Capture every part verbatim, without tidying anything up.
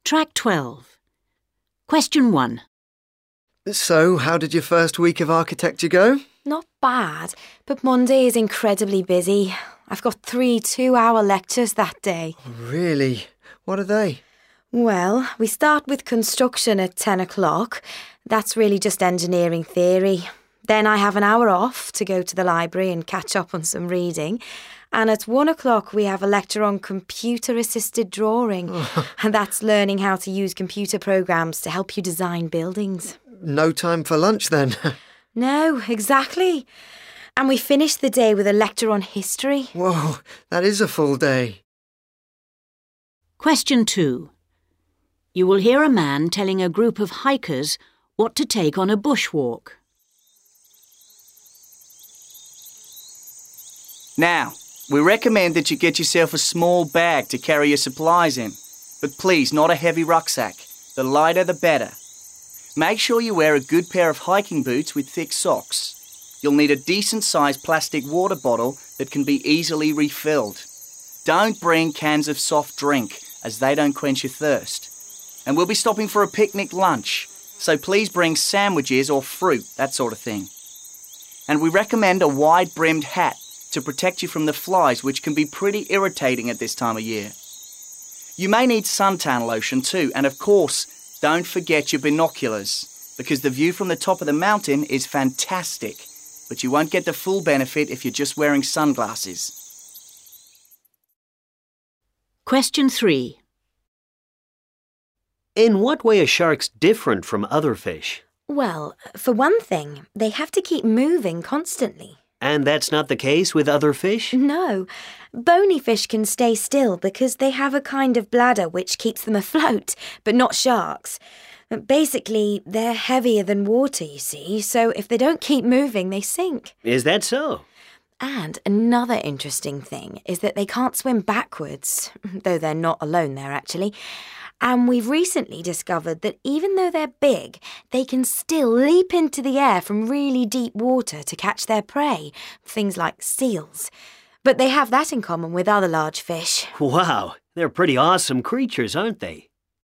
Track twelve. Question one. So, how did your first week of architecture go? Not bad, but Monday is incredibly busy. I've got three two-hour lectures that day. Really? What are they? Well, we start with construction at ten o'clock. That's really just engineering theory. Then I have an hour off to go to the library and catch up on some reading. And at one o'clock we have a lecture on computer-assisted drawing. And that's learning how to use computer programs to help you design buildings. No time for lunch then? No, exactly. And we finish the day with a lecture on history. Whoa, that is a full day. Question two. You will hear a man telling a group of hikers what to take on a bushwalk. Now, we recommend that you get yourself a small bag to carry your supplies in. But please, not a heavy rucksack. The lighter, the better. Make sure you wear a good pair of hiking boots with thick socks. You'll need a decent-sized plastic water bottle that can be easily refilled. Don't bring cans of soft drink, as they don't quench your thirst. And we'll be stopping for a picnic lunch, so please bring sandwiches or fruit, that sort of thing. And we recommend a wide-brimmed hat to protect you from the flies, which can be pretty irritating at this time of year. You may need suntan lotion too, and of course, don't forget your binoculars, because the view from the top of the mountain is fantastic, but you won't get the full benefit if you're just wearing sunglasses. Question three. In what way are sharks different from other fish? Well, for one thing, they have to keep moving constantly. And that's not the case with other fish? No. Bony fish can stay still because they have a kind of bladder which keeps them afloat, but not sharks. Basically, they're heavier than water, you see, so if they don't keep moving, they sink. Is that so? And another interesting thing is that they can't swim backwards, though they're not alone there, actually. And we've recently discovered that even though they're big, they can still leap into the air from really deep water to catch their prey, things like seals. But they have that in common with other large fish. Wow, they're pretty awesome creatures, aren't they?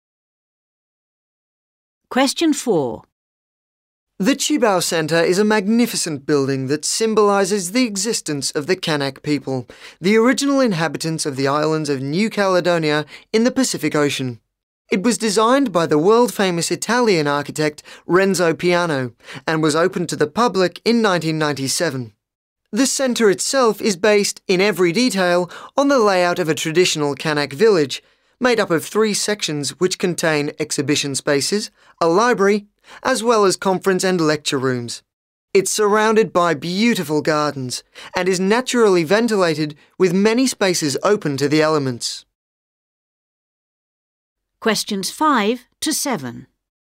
Question four. The Chibao Centre is a magnificent building that symbolises the existence of the Kanak people, the original inhabitants of the islands of New Caledonia in the Pacific Ocean. It was designed by the world-famous Italian architect Renzo Piano and was opened to the public in nineteen ninety-seven. The centre itself is based, in every detail, on the layout of a traditional Kanak village, made up of three sections which contain exhibition spaces, a library, as well as conference and lecture rooms. It's surrounded by beautiful gardens and is naturally ventilated with many spaces open to the elements. Questions five to seven.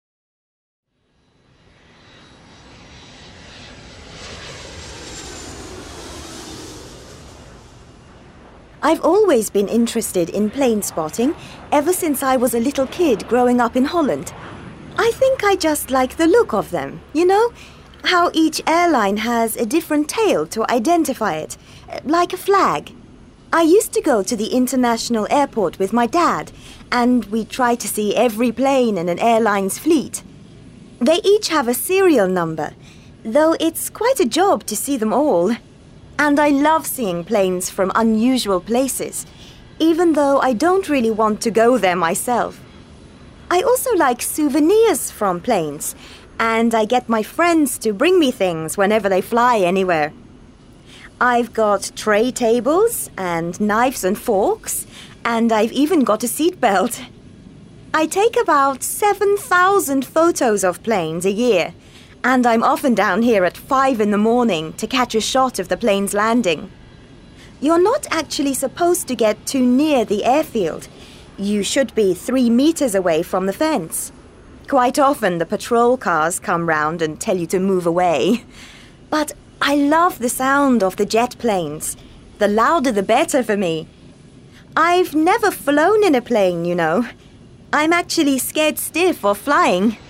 I've always been interested in plane spotting ever since I was a little kid growing up in Holland. I think I just like the look of them, you know? How each airline has a different tail to identify it, like a flag. I used to go to the international airport with my dad, and we tried to see every plane in an airline's fleet. They each have a serial number, though it's quite a job to see them all. And I love seeing planes from unusual places, even though I don't really want to go there myself. I also like souvenirs from planes, and I get my friends to bring me things whenever they fly anywhere. I've got tray tables and knives and forks, and I've even got a seatbelt. I take about seven thousand photos of planes a year, and I'm often down here at five in the morning to catch a shot of the plane's landing. You're not actually supposed to get too near the airfield. You should be three meters away from the fence. Quite often the patrol cars come round and tell you to move away. But I love the sound of the jet planes. The louder the better for me. I've never flown in a plane, you know. I'm actually scared stiff of flying.